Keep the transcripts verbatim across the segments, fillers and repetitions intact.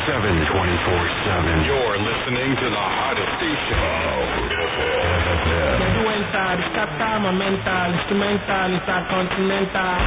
seven, twenty-four seven. You're listening to the hottest station. Monumental, scatter, momental, instrumental, intercontinental.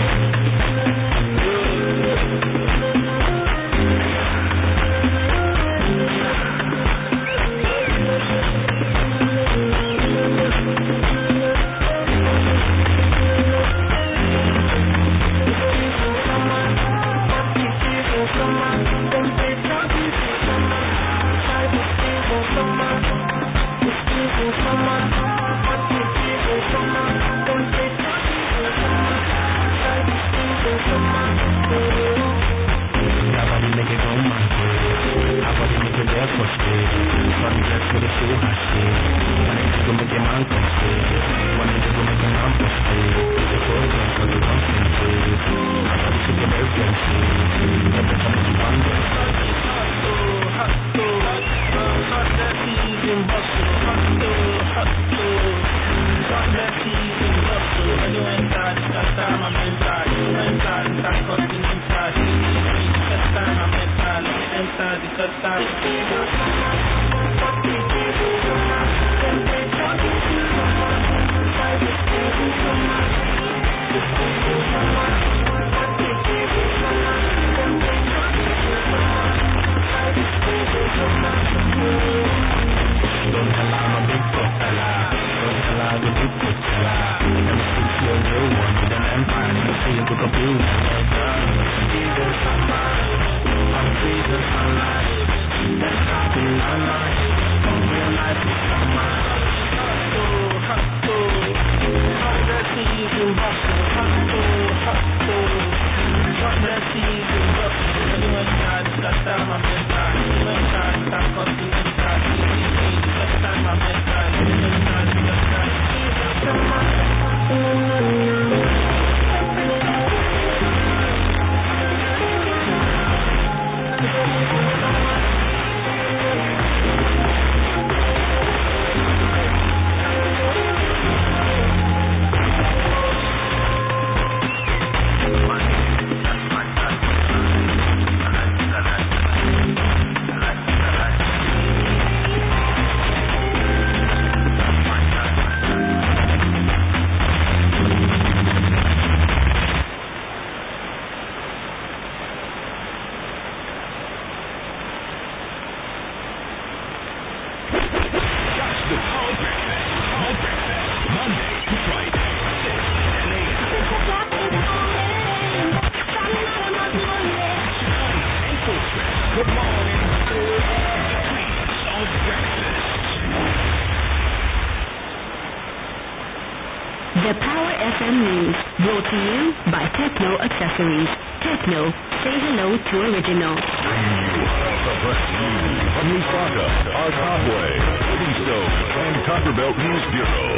The Power F M News, brought to you by Techno Accessories. Techno, say hello to original. Bringing you the best news from Lusaka, our Topway, Livingstone, and Copperbelt News Bureau.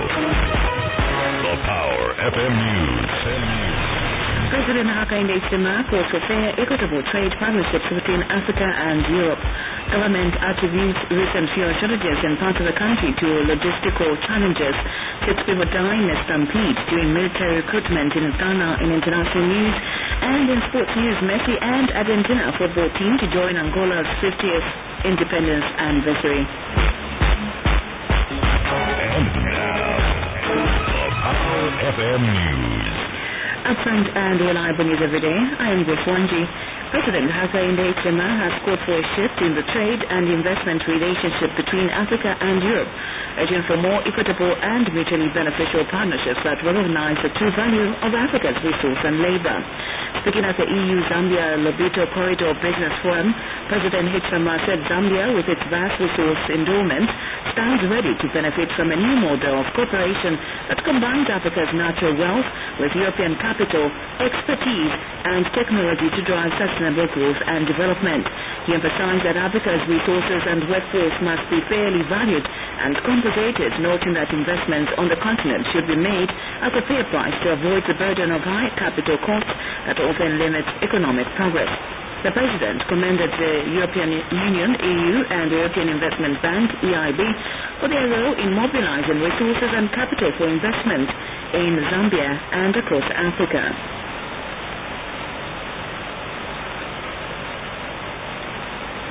The Power F M News. President Hakainde Hichilema calls for fair, equitable trade partnerships between Africa and Europe. Government attributes recent fuel shortages in parts of the country to logistical challenges. Six people die in a stampede during military recruitment in Ghana. In international news and in sports news, Messi and Argentina football team to join Angola's fiftieth independence anniversary. And now, the Power F M News. Upfront and reliable news every day. I am Grace Wanji. President Hakainde Hichilema has called for a shift in the trade and investment relationship between Africa and Europe, urging for more equitable and mutually beneficial partnerships that recognize the true value of Africa's resource and labor. Speaking at the E U-Zambia Lobito Corridor Business Forum, President Hichilema said Zambia, with its vast resource endowment, stands ready to benefit from a new model of cooperation that combines Africa's natural wealth with European capital, expertise, and technology to drive sustainable growth and development. He emphasized that Africa's resources and workforce must be fairly valued and compensated, noting that investments on the continent should be made at a fair price to avoid the burden of high capital costs that often limits economic progress. The President commended the European Union, E U, and the European Investment Bank, E I B, for their role in mobilizing resources and capital for investment in Zambia and across Africa.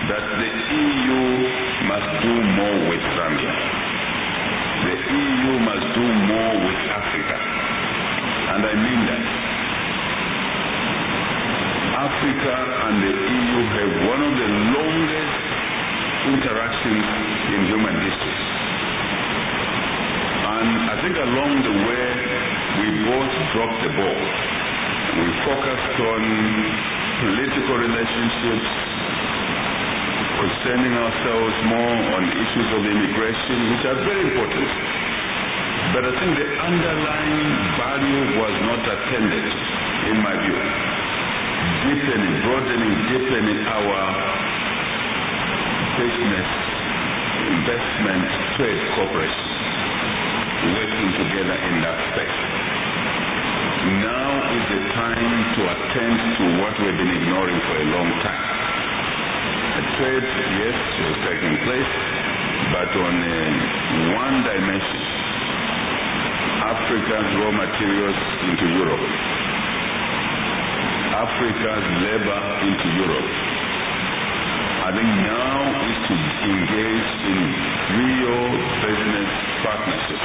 that the E U must do more with Zambia. The E U must do more with Africa. And I mean that. Africa and the E U have one of the longest interactions in human history. And I think along the way, we both dropped the ball. We focused on political relationships, concerning ourselves more on issues of immigration, which are very important. But I think the underlying value was not attended, in my view. Deepening, broadening, deepening our business, investment, trade cooperation, working together in that space. Now is the time to attend to what we've been ignoring for a long time. The trade, yes, was taking place, but on a one dimension. Africa's raw materials into Europe. Africa's labor into Europe. I think now is to engage in real business partnerships.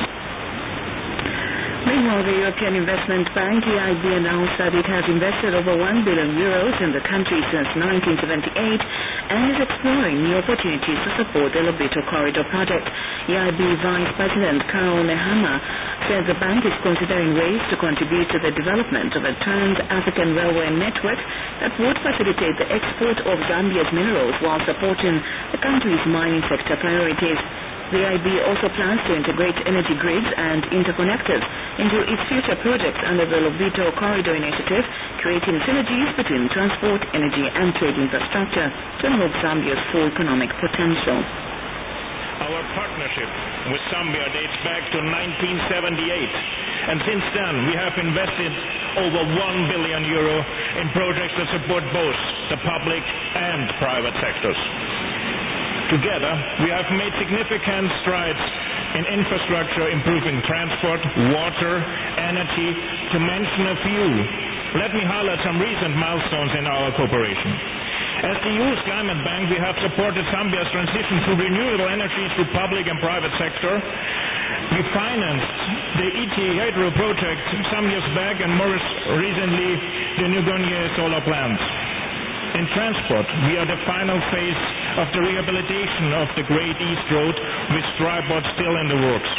Meanwhile, the European Investment Bank, E I B, announced that it has invested over one billion euros in the country since nineteen seventy-eight and is exploring new opportunities to support the Lobito Corridor project. E I B Vice President Carol Nehama said the bank is considering ways to contribute to the development of a trans-African railway network that would facilitate the export of Zambia's minerals while supporting the country's mining sector priorities. The E I B also plans to integrate energy grids and interconnectors into its future projects under the Lobito Corridor Initiative, creating synergies between transport, energy and trade infrastructure to unlock Zambia's full economic potential. Our partnership with Zambia dates back to nineteen seventy-eight, and since then we have invested over one billion euro in projects that support both the public and private sectors. Together, we have made significant strides in infrastructure, improving transport, water, energy, to mention a few. Let me highlight some recent milestones in our cooperation. As the E U's Climate Bank, we have supported Zambia's transition to renewable energy through public and private sector. We financed the E T Hydro project some years back, and more recently the Nugonye solar plant. In transport, we are the final phase of the rehabilitation of the Great East Road, with Stripeboard still in the works.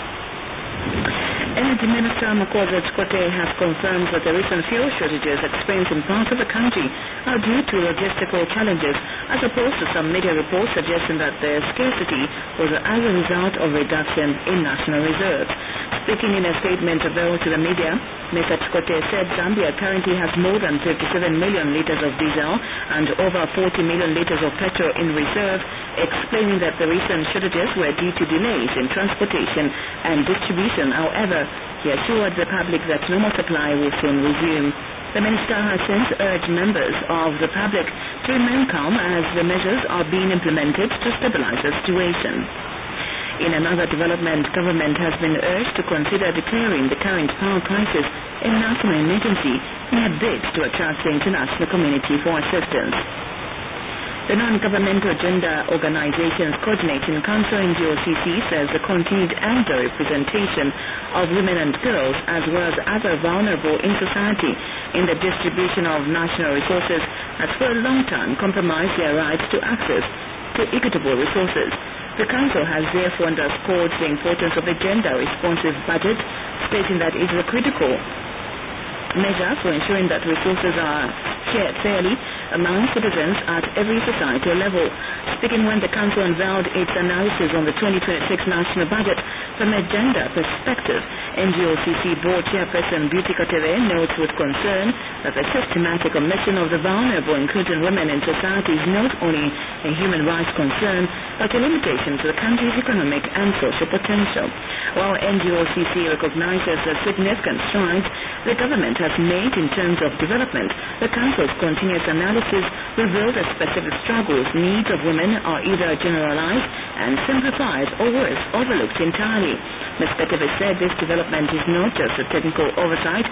Energy Minister Makoza Chikote has confirmed that the recent fuel shortages experienced in parts of the country are due to logistical challenges, as opposed to some media reports suggesting that the scarcity was as a result of reduction in national reserves. Speaking in a statement available to the media, Mister Chikote said Zambia currently has more than fifty-seven million litres of diesel and over forty million litres of petrol in reserve, explaining that the recent shortages were due to delays in transportation and distribution. However, he assured the public that normal supply will soon resume. The minister has since urged members of the public to remain calm as the measures are being implemented to stabilize the situation. In another development, government has been urged to consider declaring the current power crisis a national emergency in a bid to attract the international community for assistance. The non-governmental gender organizations coordinating Council N G O C C says the continued under-representation of women and girls, as well as other vulnerable in society, in the distribution of national resources has for a long time compromised their right to access to equitable resources. The Council has therefore underscored the importance of a gender-responsive budget, stating that it is a critical measure for ensuring that resources are shared fairly among citizens at every societal level. Speaking when the Council unveiled its analysis on the twenty twenty-six national budget from a gender perspective, N G O C C Board Chairperson Beauty Katebe notes with concern that the systematic omission of the vulnerable, including women in society, is not only a human rights concern, but a limitation to the country's economic and social potential. While N G O C C recognizes the significant strides the government has made in terms of development, the Council's continuous analysis reveals that specific struggles, needs of women are either generalized and simplified or worse, overlooked entirely. Miz Katebe said this development is not just a technical oversight,